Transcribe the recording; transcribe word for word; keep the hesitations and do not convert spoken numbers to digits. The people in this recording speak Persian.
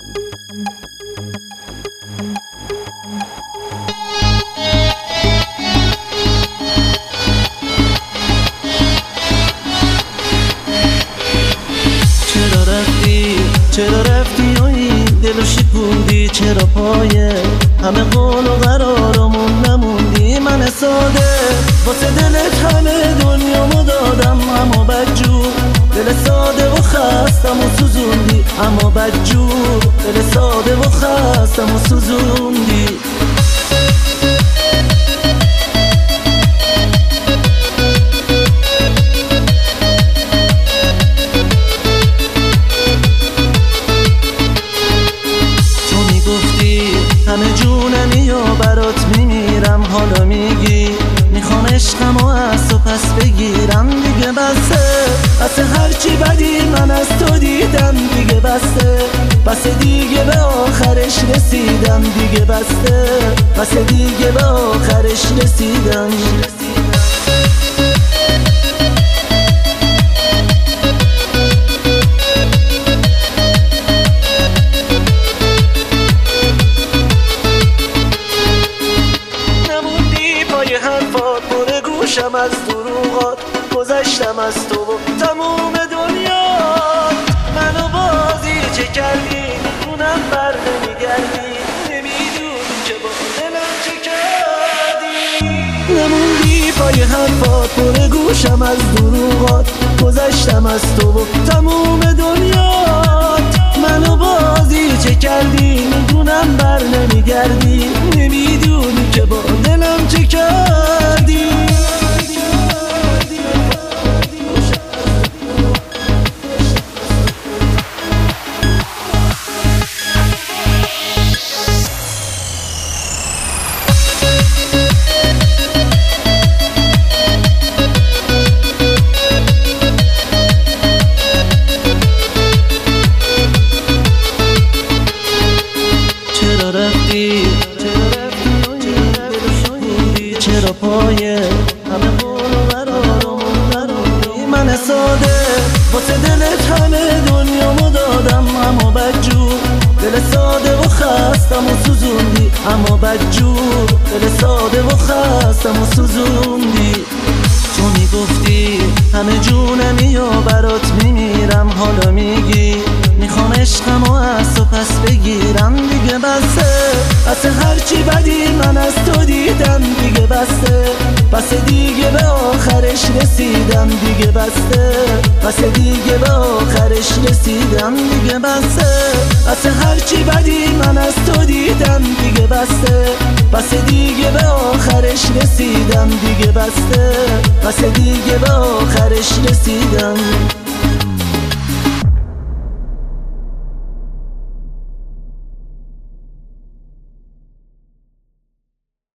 چرا رفتی و این دلو شکوندی؟ چرا پایه همه قول و قرارمون نموندی؟ من ساده واسه دلت همه دنیامو دادم، اما بدجور دل ساده و خستم و سوزوندی. اما بدجور دل ساده و خستم و سوزوندی. همه جونمی و برات میمیرم، حالا میگی میخوام عشقمو از تو پس بگیرم. دیگه بسه بسه هرچی بدی من از تو دیدم. دیگه بسه بسه دیگه به آخرش رسیدم. دیگه بسه بسه دیگه به آخرش رسیدم. گوشم از دروغات، گذشتم از تو و تموم دنیا. منو بازی چه کردی؟ میدونم بر نمیگردی، نمیدونی که با دلم چه کردی. نموندی پای حرفات، پر گوشم از دروغات، گذشتم از تو و تموم دنیات. منو بازی چه کردی؟ میدونم بر نمیگردی، نمیدونی که با دلم چه کردی. چرا رفتی؟ چرا پایه همه قول و قرارمون نموندی؟ من ساده واسه دلت همه دنیامو دادم، اما بدجور دل ساده و خستم و سوزوندی. اما بدجور دل ساده و خستم و سوزوندی. تو میگفتی همه جونمی و برات میمیرم، حالا میگی میخوام عشقمو از تو پس بگیرم. دیگه بسه بسه هرچی بدی من از تو دیدم. دیگه بسه بسه دیگه به آخرش رسیدم. دیگه بسه بسه دیگه به آخرش رسیدم. دیگه بسه بسه هرچی بدی من از تو دیدم. دیگه بسه بسه دیگه به آخرش رسیدم. دیگه بسه بسه دیگه به آخرش رسیدم.